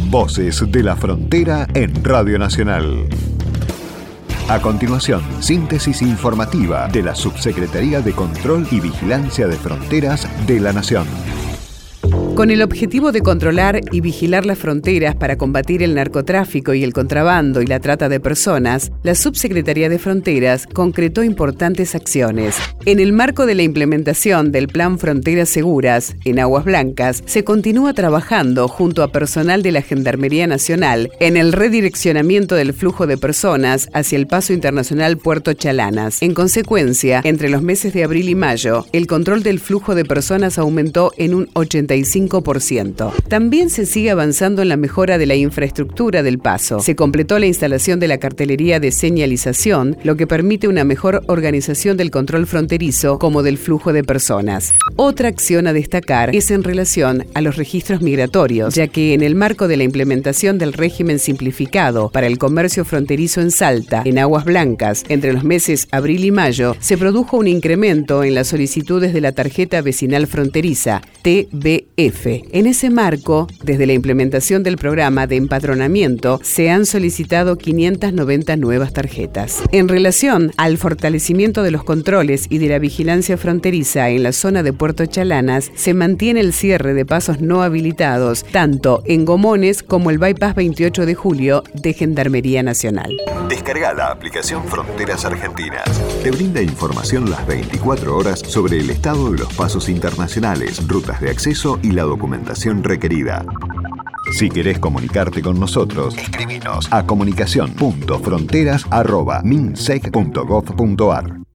Voces de la Frontera en Radio Nacional. A continuación, síntesis informativa de la Subsecretaría de Control y Vigilancia de Fronteras de la Nación. Con el objetivo de controlar y vigilar las fronteras para combatir el narcotráfico y el contrabando y la trata de personas, la Subsecretaría de Fronteras concretó importantes acciones. En el marco de la implementación del Plan Fronteras Seguras en Aguas Blancas, se continúa trabajando junto a personal de la Gendarmería Nacional en el redireccionamiento del flujo de personas hacia el paso internacional Puerto Chalanas. En consecuencia, entre los meses de abril y mayo, el control del flujo de personas aumentó en un 85%. También se sigue avanzando en la mejora de la infraestructura del paso. Se completó la instalación de la cartelería de señalización, lo que permite una mejor organización del control fronterizo como del flujo de personas. Otra acción a destacar es en relación a los registros migratorios, ya que en el marco de la implementación del régimen simplificado para el comercio fronterizo en Salta, en Aguas Blancas, entre los meses abril y mayo, se produjo un incremento en las solicitudes de la tarjeta vecinal fronteriza, TVF. En ese marco, desde la implementación del programa de empadronamiento, se han solicitado 590 nuevas tarjetas. En relación al fortalecimiento de los controles y de la vigilancia fronteriza en la zona de Puerto Chalanas, se mantiene el cierre de pasos no habilitados, tanto en Gomones como el Bypass 28 de Julio de Gendarmería Nacional. Descarga la aplicación Fronteras Argentinas. Te brinda información las 24 horas sobre el estado de los pasos internacionales, rutas de acceso y la documentación requerida. Si querés comunicarte con nosotros, escribinos a comunicación.fronteras@minsec.gov.ar.